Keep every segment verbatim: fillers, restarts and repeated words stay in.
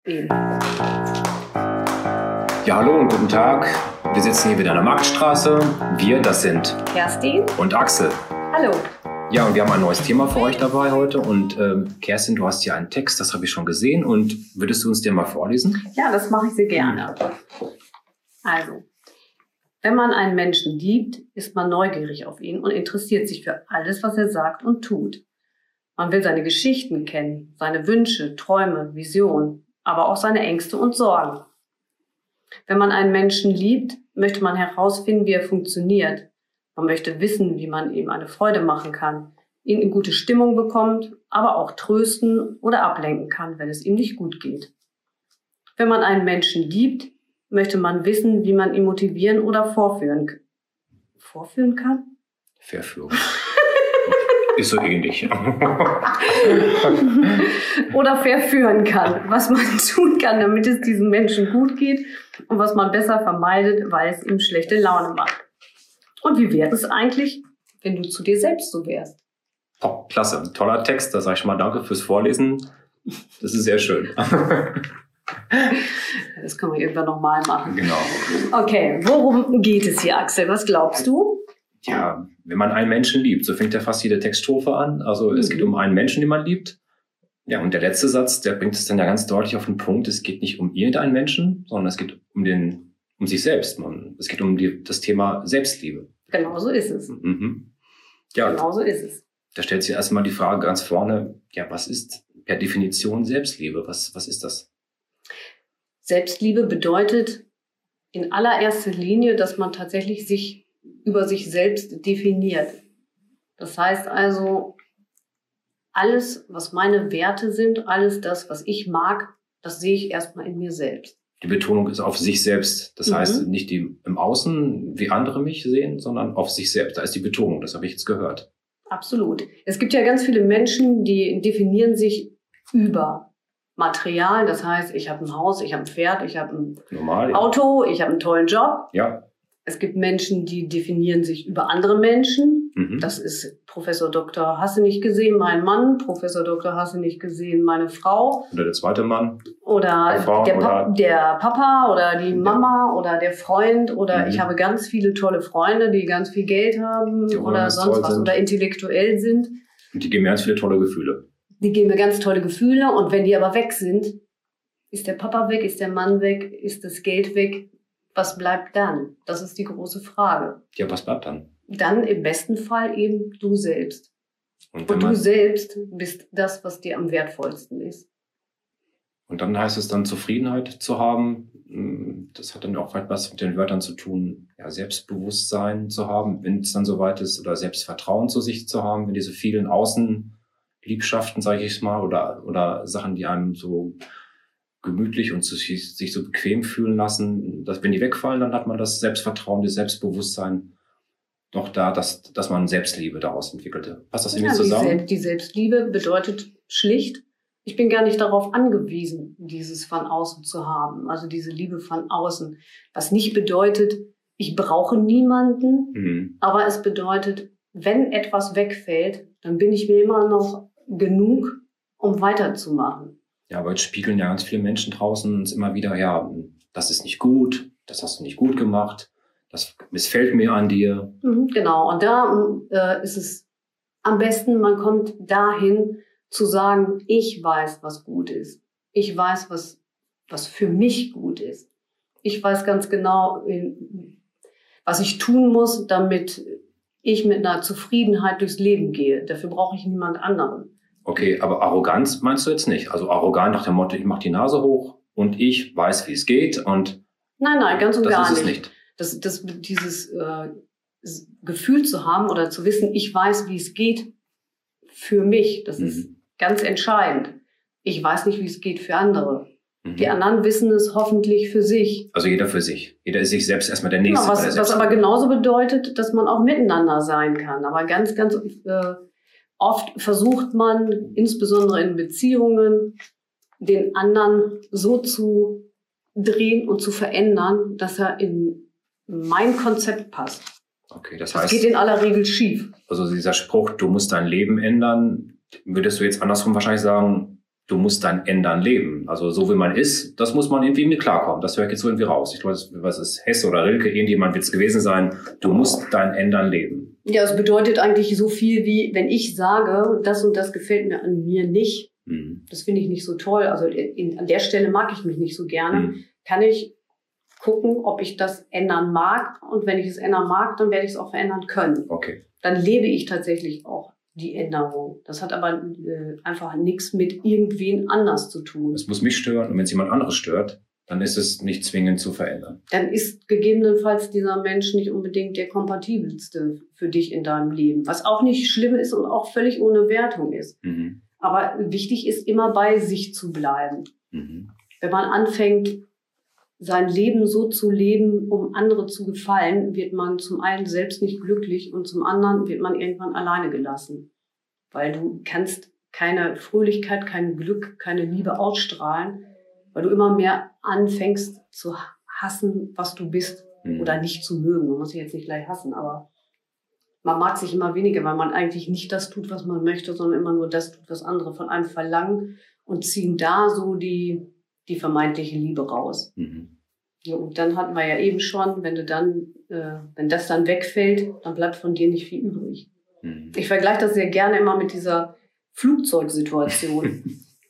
Eben. Ja, hallo und guten Tag. Wir sitzen hier wieder an der Marktstraße. Wir, das sind Kerstin und Axel. Hallo. Ja, und wir haben ein neues Thema für euch dabei heute. Und ähm, Kerstin, du hast hier einen Text, das habe ich schon gesehen. Und würdest du uns den mal vorlesen? Ja, das mache ich sehr gerne. Also, wenn man einen Menschen liebt, ist man neugierig auf ihn und interessiert sich für alles, was er sagt und tut. Man will seine Geschichten kennen, seine Wünsche, Träume, Visionen, aber auch seine Ängste und Sorgen. Wenn man einen Menschen liebt, möchte man herausfinden, wie er funktioniert. Man möchte wissen, wie man ihm eine Freude machen kann, ihn in gute Stimmung bekommt, aber auch trösten oder ablenken kann, wenn es ihm nicht gut geht. Wenn man einen Menschen liebt, möchte man wissen, wie man ihn motivieren oder vorführen, vorführen kann? Verführung. Ist so ähnlich. Oder verführen kann, was man tun kann, damit es diesem Menschen gut geht und was man besser vermeidet, weil es ihm schlechte Laune macht. Und wie wäre es eigentlich, wenn du zu dir selbst so wärst? Oh, klasse, toller Text, da sage ich schon mal danke fürs Vorlesen. Das ist sehr schön. Das können wir irgendwann nochmal machen. Genau. Okay, worum geht es hier, Axel? Was glaubst du? Ja, wenn man einen Menschen liebt, so fängt ja fast jede Textstrophe an. Also es Mhm. geht um einen Menschen, den man liebt. Ja, und der letzte Satz, der bringt es dann ja ganz deutlich auf den Punkt, es geht nicht um irgendeinen Menschen, sondern es geht um den, um sich selbst. Man, es geht um die, das Thema Selbstliebe. Genau so ist es. Mhm. Ja, Genau so ist es. da stellt sich erstmal die Frage ganz vorne, ja, was ist per Definition Selbstliebe? Was, was ist das? Selbstliebe bedeutet in allererster Linie, dass man tatsächlich sich über sich selbst definiert. Das heißt also, alles, was meine Werte sind, alles das, was ich mag, das sehe ich erstmal in mir selbst. Die Betonung ist auf sich selbst. Das Mhm. heißt, nicht die im Außen, wie andere mich sehen, sondern auf sich selbst. Da ist die Betonung, das habe ich jetzt gehört. Absolut. Es gibt ja ganz viele Menschen, die definieren sich über Material. Das heißt, ich habe ein Haus, ich habe ein Pferd, ich habe ein Normal, ja. Auto, ich habe einen tollen Job. Ja. Es gibt Menschen, die definieren sich über andere Menschen. Mhm. Das ist Professor Doktor Hasse nicht gesehen, mein Mann, Professor Doktor Hasse nicht gesehen, meine Frau. Oder der zweite Mann. Oder, Der Frau der, Pa- oder- der Papa oder die Ja. Mama oder der Freund. Oder Mhm. ich habe ganz viele tolle Freunde, die ganz viel Geld haben Die oder ganz sonst toll was sind. oder intellektuell sind. Und die geben mir ganz viele tolle Gefühle. Die geben mir ganz tolle Gefühle. Und wenn die aber weg sind, ist der Papa weg, ist der Mann weg, ist das Geld weg. Was bleibt dann? Das ist die große Frage. Ja, was bleibt dann? Dann im besten Fall eben du selbst. Und, wenn Und du man, selbst bist das, was dir am wertvollsten ist. und dann heißt es dann, Zufriedenheit zu haben. Das hat dann auch etwas mit den Wörtern zu tun, ja, Selbstbewusstsein zu haben, wenn es dann soweit ist, oder Selbstvertrauen zu sich zu haben, wenn diese vielen Außenliebschaften, sage ich es mal, oder, oder Sachen, die einem so gemütlich und sich, sich so bequem fühlen lassen, dass wenn die wegfallen, dann hat man das Selbstvertrauen, das Selbstbewusstsein noch da, dass, dass man Selbstliebe daraus entwickelte. Passt das irgendwie Ja, die, zusammen? Sel- die Selbstliebe bedeutet schlicht, ich bin gar nicht darauf angewiesen, dieses von außen zu haben, also diese Liebe von außen. Was nicht bedeutet, ich brauche niemanden, Mhm. aber es bedeutet, wenn etwas wegfällt, dann bin ich mir immer noch genug, um weiterzumachen. Ja, aber jetzt spiegeln ja ganz viele Menschen draußen uns immer wieder, ja, das ist nicht gut, das hast du nicht gut gemacht, das missfällt mir an dir. Mhm, genau, und da äh, ist es am besten, man kommt dahin zu sagen, ich weiß, was gut ist. Ich weiß, was, was für mich gut ist. Ich weiß ganz genau, was ich tun muss, damit ich mit einer Zufriedenheit durchs Leben gehe. Dafür brauche ich niemand anderen. Okay, aber Arroganz meinst du jetzt nicht? Also arrogant nach dem Motto, ich mache die Nase hoch und ich weiß, wie es geht und Nein, nein, ganz und das gar ist es nicht. nicht. Das, das, dieses äh, Gefühl zu haben oder zu wissen, ich weiß, wie es geht für mich, das Mhm. ist ganz entscheidend. Ich weiß nicht, wie es geht für andere. Mhm. Die anderen wissen es hoffentlich für sich. Also jeder für sich. Jeder ist sich selbst erstmal der Genau, Nächste. bei der was, was Selbst- aber genauso bedeutet, dass man auch miteinander sein kann. Aber ganz, ganz äh, oft versucht man, insbesondere in Beziehungen, den anderen so zu drehen und zu verändern, dass er in mein Konzept passt. Okay, das Das heißt, geht in aller Regel schief. also dieser Spruch, du musst dein Leben ändern, würdest du jetzt andersrum wahrscheinlich sagen, du musst dein Ändern leben. Also so wie man ist, das muss man irgendwie mit klarkommen. Das höre ich jetzt so irgendwie raus. Ich glaube, was ist Hesse oder Rilke, irgendjemand wird es gewesen sein. Du musst dein Ändern leben. Ja, es bedeutet eigentlich so viel wie, wenn ich sage, das und das gefällt mir an mir nicht, mhm. das finde ich nicht so toll, also in, an der Stelle mag ich mich nicht so gerne, mhm. kann ich gucken, ob ich das ändern mag. Und wenn ich es ändern mag, dann werde ich es auch verändern können. Okay. Dann lebe ich tatsächlich auch die Änderung. Das hat aber äh, einfach nichts mit irgendwen anders zu tun. Es muss mich stören und wenn es jemand anderes stört, dann ist es nicht zwingend zu verändern. Dann ist gegebenenfalls dieser Mensch nicht unbedingt der kompatibelste für dich in deinem Leben. Was auch nicht schlimm ist und auch völlig ohne Wertung ist. Mhm. Aber wichtig ist, immer bei sich zu bleiben. Mhm. Wenn man anfängt, sein Leben so zu leben, um andere zu gefallen, wird man zum einen selbst nicht glücklich und zum anderen wird man irgendwann alleine gelassen. Weil du kannst keine Fröhlichkeit, kein Glück, keine Liebe ausstrahlen, weil du immer mehr anfängst zu hassen, was du bist, mhm. oder nicht zu mögen. Man muss sich jetzt nicht gleich hassen, aber man mag sich immer weniger, weil man eigentlich nicht das tut, was man möchte, sondern immer nur das tut, was andere von einem verlangen und ziehen da so die die vermeintliche Liebe raus. Mhm. Ja, und dann hatten wir ja eben schon, wenn du dann, äh, wenn das dann wegfällt, dann bleibt von dir nicht viel übrig. Mhm. Ich vergleiche das sehr gerne immer mit dieser Flugzeugsituation.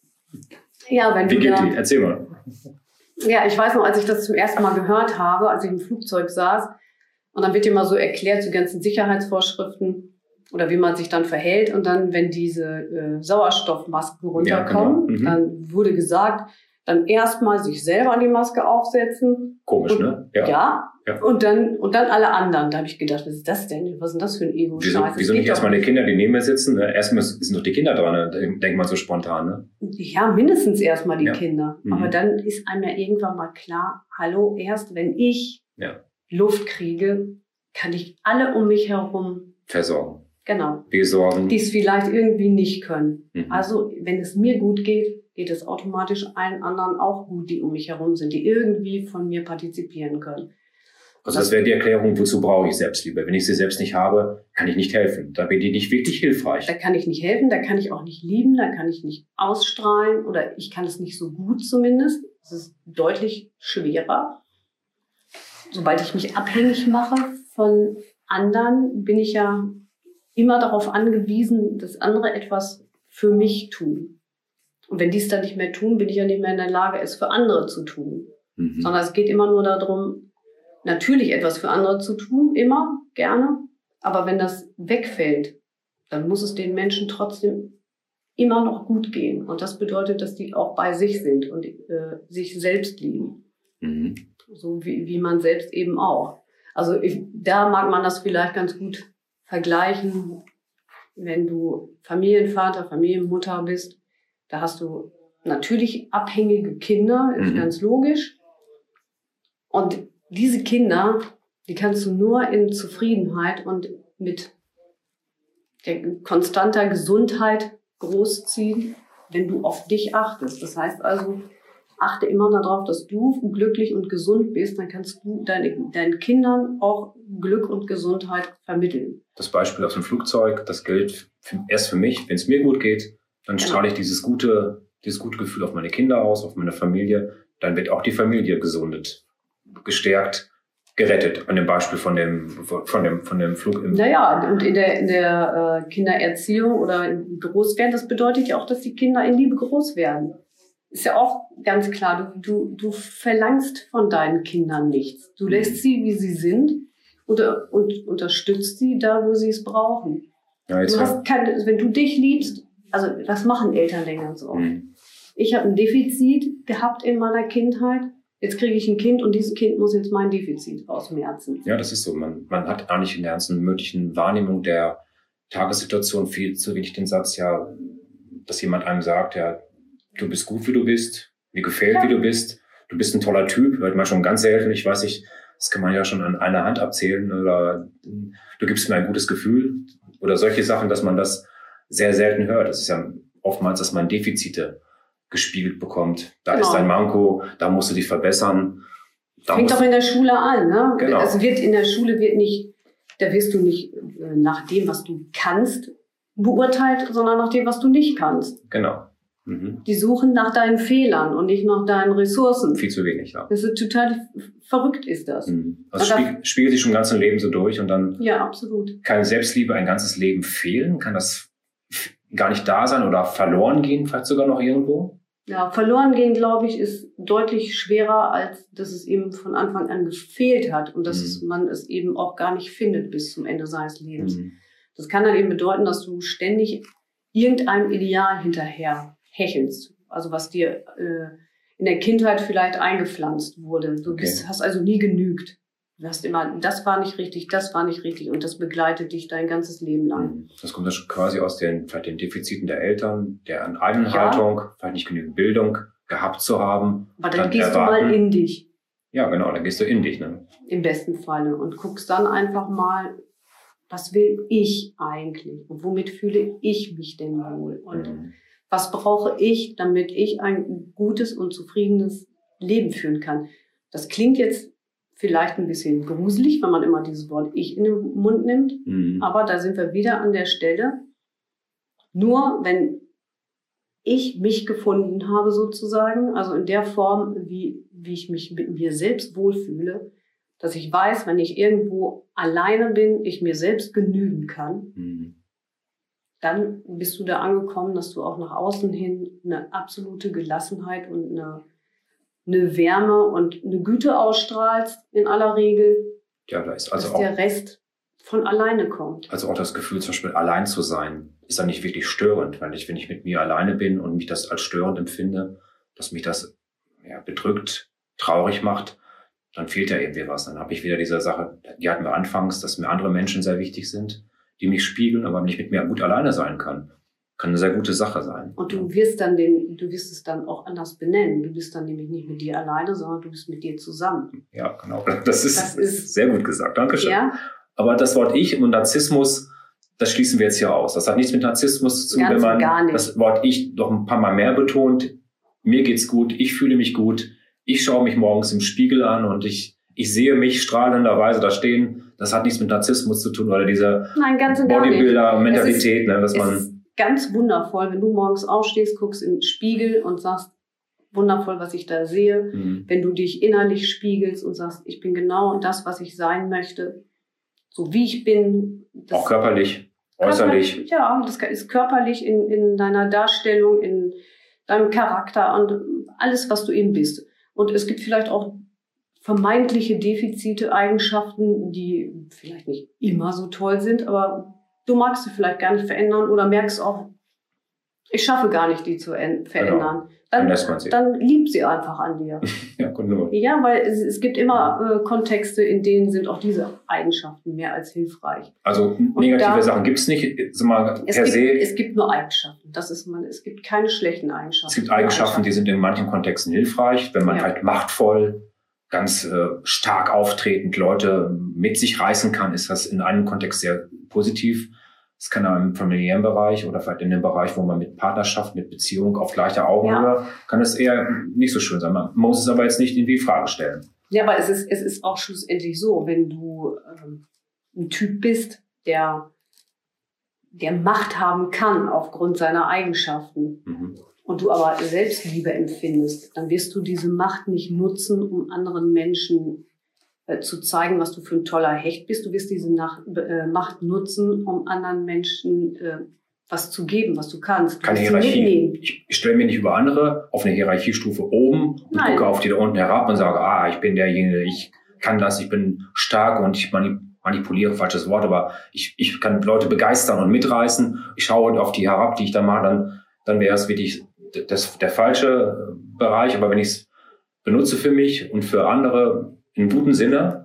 Ja, wenn Wie du geht da, die? Erzähl mal. Ja, ich weiß noch, als ich das zum ersten Mal gehört habe, als ich im Flugzeug saß, und dann wird dir mal so erklärt, die ganzen Sicherheitsvorschriften oder wie man sich dann verhält. Und dann, wenn diese äh, Sauerstoffmasken runterkommen, ja, genau. mhm. dann wurde gesagt, dann erstmal sich selber die Maske aufsetzen. Komisch, und, ne? Ja. ja. ja. Und dann und dann alle anderen. Da habe ich gedacht, was ist das denn? Was ist denn das für ein Ego-Scheiß? Wieso, wieso nicht erstmal die Kinder, die neben mir sitzen? Ne? Erstmal sind doch die Kinder dran, ne? Denkt man so spontan, ne? Ja, mindestens erstmal die ja. Kinder. Mhm. Aber dann ist einem ja irgendwann mal klar, hallo, erst wenn ich ja. Luft kriege, kann ich alle um mich herum versorgen. Genau. Besorgen. Die es vielleicht irgendwie nicht können. Mhm. Also, wenn es mir gut geht, geht es automatisch allen anderen auch gut, die um mich herum sind, die irgendwie von mir partizipieren können. Also das, das wäre die Erklärung, wozu brauche ich Selbstliebe? Wenn ich sie selbst nicht habe, kann ich nicht helfen. Da bin ich nicht wirklich hilfreich. Da kann ich nicht helfen, da kann ich auch nicht lieben, da kann ich nicht ausstrahlen oder ich kann es nicht so gut zumindest. Es ist deutlich schwerer. Sobald ich mich abhängig mache von anderen, bin ich ja immer darauf angewiesen, dass andere etwas für mich tun. Und wenn die es dann nicht mehr tun, bin ich ja nicht mehr in der Lage, es für andere zu tun. Mhm. Sondern es geht immer nur darum, natürlich etwas für andere zu tun, immer, gerne. Aber wenn das wegfällt, dann muss es den Menschen trotzdem immer noch gut gehen. Und das bedeutet, dass die auch bei sich sind und äh, sich selbst lieben. Mhm. So wie, wie man selbst eben auch. Also ich, da mag man das vielleicht ganz gut vergleichen, wenn du Familienvater, Familienmutter bist. Da hast du natürlich abhängige Kinder, ist mhm. ganz logisch. Und diese Kinder, die kannst du nur in Zufriedenheit und mit der konstanter Gesundheit großziehen, wenn du auf dich achtest. Das heißt also, achte immer darauf, dass du glücklich und gesund bist, dann kannst du deine, deinen Kindern auch Glück und Gesundheit vermitteln. Das Beispiel aus dem Flugzeug, das gilt für, erst für mich. Wenn es mir gut geht, dann genau. strahle ich dieses gute, dieses gute Gefühl auf meine Kinder aus, auf meine Familie. Dann wird auch die Familie gesundet, gestärkt, gerettet. An dem Beispiel von dem, von dem, von dem Flug im... Naja, und in der, in der äh, Kindererziehung oder im Großwerden, das bedeutet ja auch, dass die Kinder in Liebe groß werden. Ist ja auch ganz klar, du, du, du verlangst von deinen Kindern nichts. Du lässt sie, wie sie sind, und, und unterstützt sie da, wo sie es brauchen. Ja, jetzt du hast keine, wenn du dich liebst, also was machen Eltern denn ganz oft? Mhm. Ich habe ein Defizit gehabt in meiner Kindheit, jetzt kriege ich ein Kind und dieses Kind muss jetzt mein Defizit ausmerzen. Ja, das ist so. Man, man hat gar nicht in der ganzen möglichen Wahrnehmung der Tagessituation viel zu wenig den Satz, ja, dass jemand einem sagt, ja, du bist gut, wie du bist, mir gefällt, ja. wie du bist, du bist ein toller Typ, hört man schon ganz selten, ich weiß nicht, das kann man ja schon an einer Hand abzählen, oder du gibst mir ein gutes Gefühl oder solche Sachen, dass man das sehr selten hört. Das ist ja oftmals, dass man Defizite gespiegelt bekommt. Da genau. ist dein Manko, da musst du dich verbessern. Da fängt doch in der Schule an, ne? Genau. Also wird in der Schule wird nicht, da wirst du nicht nach dem, was du kannst, beurteilt, sondern nach dem, was du nicht kannst. Genau. Mhm. Die suchen nach deinen Fehlern und nicht nach deinen Ressourcen. Viel zu wenig, ja. Das ist total verrückt, ist das. Mhm. Also spiegelt, spiegelt sich schon im ganzen Leben so durch und dann ja, absolut. Kann Selbstliebe ein ganzes Leben fehlen? Kann das gar nicht da sein oder verloren gehen, vielleicht sogar noch irgendwo? Ja, verloren gehen, glaube ich, ist deutlich schwerer, als dass es ihm von Anfang an gefehlt hat und dass Mhm. es, man es eben auch gar nicht findet bis zum Ende seines Lebens. Mhm. Das kann dann eben bedeuten, dass du ständig irgendeinem Ideal hinterher hechelst. Also was dir äh, in der Kindheit vielleicht eingepflanzt wurde. Du bist, Okay. hast also nie genügt. Du hast immer, das war nicht richtig, das war nicht richtig und das begleitet dich dein ganzes Leben lang. Das kommt das quasi aus den, vielleicht den Defiziten der Eltern, deren Eigenhaltung, ja. vielleicht nicht genügend Bildung gehabt zu haben. Aber dann, dann gehst erwarten. du mal in dich. Ja, genau, dann gehst du in dich. Ne? Im besten Falle. Und guckst dann einfach mal, was will ich eigentlich? Und womit fühle ich mich denn wohl? Und mhm. was brauche ich, damit ich ein gutes und zufriedenes Leben führen kann? Das klingt jetzt vielleicht ein bisschen gruselig, wenn man immer dieses Wort Ich in den Mund nimmt. Mhm. Aber da sind wir wieder an der Stelle. Nur wenn ich mich gefunden habe sozusagen, also in der Form, wie, wie ich mich mit mir selbst wohlfühle, dass ich weiß, wenn ich irgendwo alleine bin, ich mir selbst genügen kann, mhm. dann bist du da angekommen, dass du auch nach außen hin eine absolute Gelassenheit und eine eine Wärme und eine Güte ausstrahlst in aller Regel, ja, da ist also dass auch, der Rest von alleine kommt. Also auch das Gefühl, zum Beispiel allein zu sein, ist dann nicht wirklich störend, weil ich, wenn ich mit mir alleine bin und mich das als störend empfinde, dass mich das ja, bedrückt, traurig macht, dann fehlt ja irgendwie was. Dann habe ich wieder diese Sache, die hatten wir anfangs, dass mir andere Menschen sehr wichtig sind, die mich spiegeln, aber wenn ich mit mir gut alleine sein kann, kann eine sehr gute Sache sein. Und du wirst dann den, du wirst es dann auch anders benennen. Du bist dann nämlich nicht mit dir alleine, sondern du bist mit dir zusammen. Ja, genau. Das ist, das ist sehr gut gesagt. Dankeschön. Ja? Aber das Wort Ich und Narzissmus, das schließen wir jetzt hier aus. Das hat nichts mit Narzissmus zu tun, wenn man gar nicht. das Wort Ich noch ein paar Mal mehr betont. Mir geht's gut, ich fühle mich gut, ich schaue mich morgens im Spiegel an und ich, ich sehe mich strahlenderweise da stehen. Das hat nichts mit Narzissmus zu tun oder diese Bodybuilder-Mentalität, ne, dass man ganz wundervoll, wenn du morgens aufstehst, guckst in den Spiegel und sagst, wundervoll, was ich da sehe. Mhm. Wenn du dich innerlich spiegelst und sagst, ich bin genau das, was ich sein möchte, so wie ich bin. Das auch körperlich, äußerlich. Körperlich, ja, das ist körperlich in, in deiner Darstellung, in deinem Charakter und alles, was du eben bist. Und es gibt vielleicht auch vermeintliche Defizite, Eigenschaften, die vielleicht nicht immer so toll sind, aber du magst sie vielleicht gar nicht verändern oder merkst auch, ich schaffe gar nicht, die zu verändern. Genau. Dann, dann, dann lieb sie einfach an dir. Ja, genau. Ja, weil es, es gibt immer äh, Kontexte, in denen sind auch diese Eigenschaften mehr als hilfreich. Also negative da, Sachen gibt es nicht, sag mal, es per gibt, se. Es gibt nur Eigenschaften. Das ist man, es gibt keine schlechten Eigenschaften. Es gibt Eigenschaften, die sind in manchen Kontexten hilfreich, wenn man ja. halt machtvoll, ganz äh, stark auftretend Leute mit sich reißen kann, ist das in einem Kontext sehr positiv. Es kann auch im familiären Bereich oder vielleicht in dem Bereich, wo man mit Partnerschaft, mit Beziehung auf gleicher Augenhöhe, ja. kann es eher nicht so schön sein. Man muss es aber jetzt nicht irgendwie in Frage stellen. Ja, aber es ist, es ist auch schlussendlich so, wenn du ähm, ein Typ bist, der, der Macht haben kann aufgrund seiner Eigenschaften, mhm. und du aber Selbstliebe empfindest, dann wirst du diese Macht nicht nutzen, um anderen Menschen äh, zu zeigen, was du für ein toller Hecht bist. Du wirst diese Nach äh, Macht nutzen, um anderen Menschen äh, was zu geben, was du kannst. Du Keine Hierarchie. Ich, ich stelle mir nicht über andere auf eine Hierarchiestufe oben und Nein. gucke auf die da unten herab und sage, ah, ich bin derjenige, ich kann das, ich bin stark und ich manip manipuliere, falsches Wort, aber ich, ich kann Leute begeistern und mitreißen. Ich schaue auf die herab, die ich da mache, dann, dann wäre es wirklich das, der falsche Bereich. Aber wenn ich es benutze für mich und für andere im guten Sinne.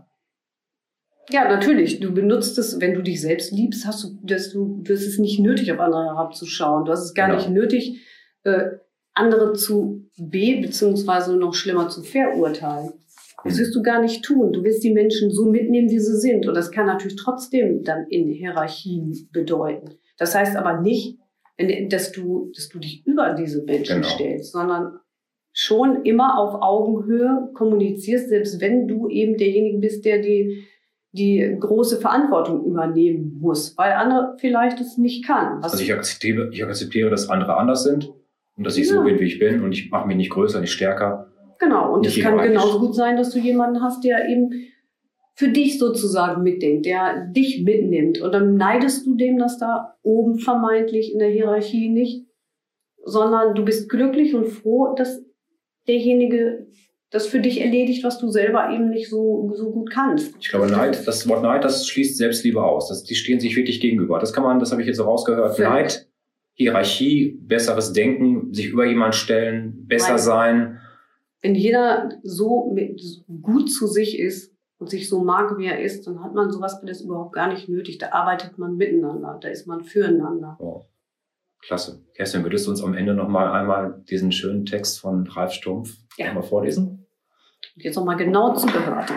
Ja, natürlich. Du benutzt es, wenn du dich selbst liebst, hast du, dass du, du hast es nicht nötig, auf andere herabzuschauen. Du hast es gar genau. nicht nötig, äh, andere zu be- beziehungsweise noch schlimmer zu verurteilen. Das wirst du gar nicht tun. Du wirst die Menschen so mitnehmen, wie sie sind. Und das kann natürlich trotzdem dann in Hierarchien bedeuten. Das heißt aber nicht, dass du, dass du dich über diese Menschen genau. stellst, sondern schon immer auf Augenhöhe kommunizierst, selbst wenn du eben derjenige bist, der die, die große Verantwortung übernehmen muss, weil andere vielleicht es nicht kann. Was also ich akzeptiere, ich akzeptiere, dass andere anders sind Und dass ich Ja. so bin, wie ich bin und ich mache mich nicht größer, nicht stärker. Genau, und es Nicht kann hierarchisch. genauso gut sein, dass du jemanden hast, der eben für dich sozusagen mitdenkt, der dich mitnimmt. Und dann neidest du dem das da oben vermeintlich in der Hierarchie nicht, sondern du bist glücklich und froh, dass derjenige das für dich erledigt, was du selber eben nicht so, so gut kannst. Ich glaube, Neid, das Wort Neid, das schließt Selbstliebe aus. Das, die stehen sich wirklich gegenüber. Das kann man, das habe ich jetzt so rausgehört. Ja. Neid, Hierarchie, besseres Denken, sich über jemanden stellen, besser Nein. sein. Wenn jeder so mit, gut zu sich ist und sich so mag, wie er ist, dann hat man sowas alles überhaupt gar nicht nötig. Da arbeitet man miteinander, da ist man füreinander. Oh, klasse. Kerstin, würdest du uns am Ende noch mal einmal diesen schönen Text von Ralf Stumpf Ja. noch mal vorlesen? Und jetzt nochmal genau zugehört.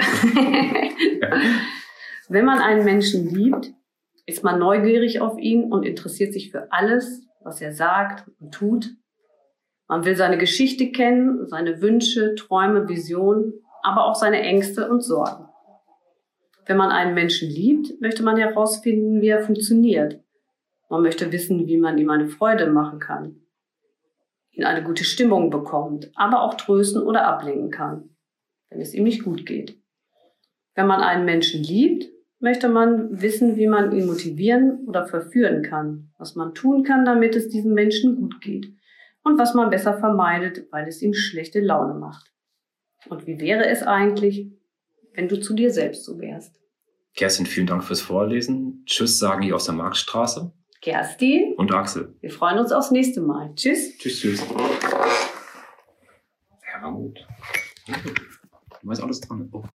Wenn man einen Menschen liebt, ist man neugierig auf ihn und interessiert sich für alles, was er sagt und tut. Man will seine Geschichte kennen, seine Wünsche, Träume, Visionen, aber auch seine Ängste und Sorgen. Wenn man einen Menschen liebt, möchte man herausfinden, wie er funktioniert. Man möchte wissen, wie man ihm eine Freude machen kann, ihn eine gute Stimmung bekommt, aber auch trösten oder ablenken kann, wenn es ihm nicht gut geht. Wenn man einen Menschen liebt, möchte man wissen, wie man ihn motivieren oder verführen kann, was man tun kann, damit es diesem Menschen gut geht und was man besser vermeidet, weil es ihm schlechte Laune macht. Und wie wäre es eigentlich, wenn du zu dir selbst so wärst? Kerstin, vielen Dank fürs Vorlesen. Tschüss, sagen die aus der Marktstraße. Kerstin, Und Axel. wir freuen uns aufs nächste Mal. Tschüss. Tschüss, tschüss. Ja, war gut. Du weißt alles dran. Oh.